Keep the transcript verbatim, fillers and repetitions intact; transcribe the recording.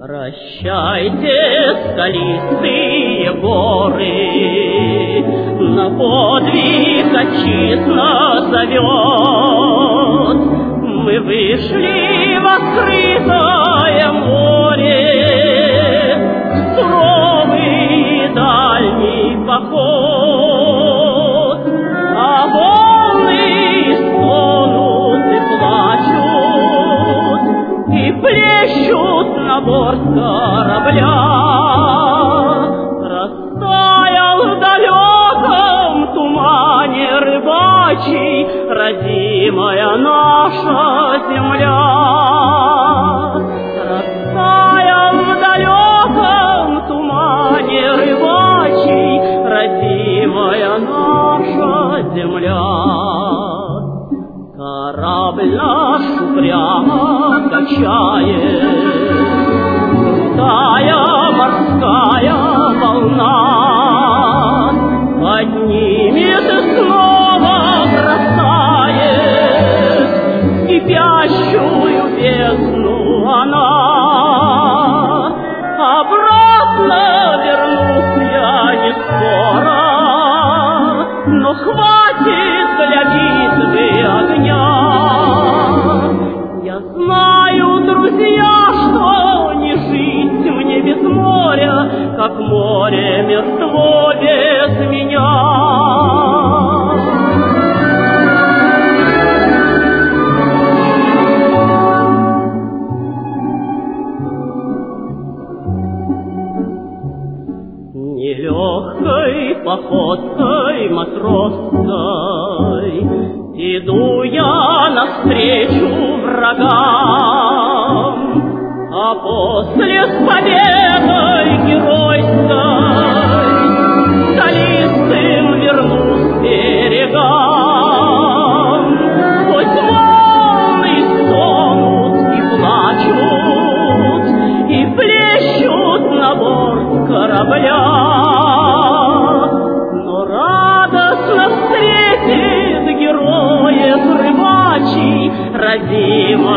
Прощайте, скалистые горы, на подвиг отчизна зовет. Мы вышли в открытое море, суровый дальний поход, а волны стонут и плачут, и плещут на борт корабля. Растаял в далеком тумане рыбачий родимая наша земля. Растаял в далеком тумане рыбачий родимая наша земля. Корабль наш упрямо качает крутая морская волна, поднимет и снова бросает кипящую бездну она. Обратно вернусь я не скоро, но хватит для битвы огня. Я знаю, друзья, что не жить мне без моря, как море мертво без меня. Нелегкой походкой матросской иду я навстречу врагам, а после с победой геройской скалистым вернусь к берегам. Хоть волны стонут и плачут, и плещут на борт корабля, но радостно встретит героев рыбачий родимая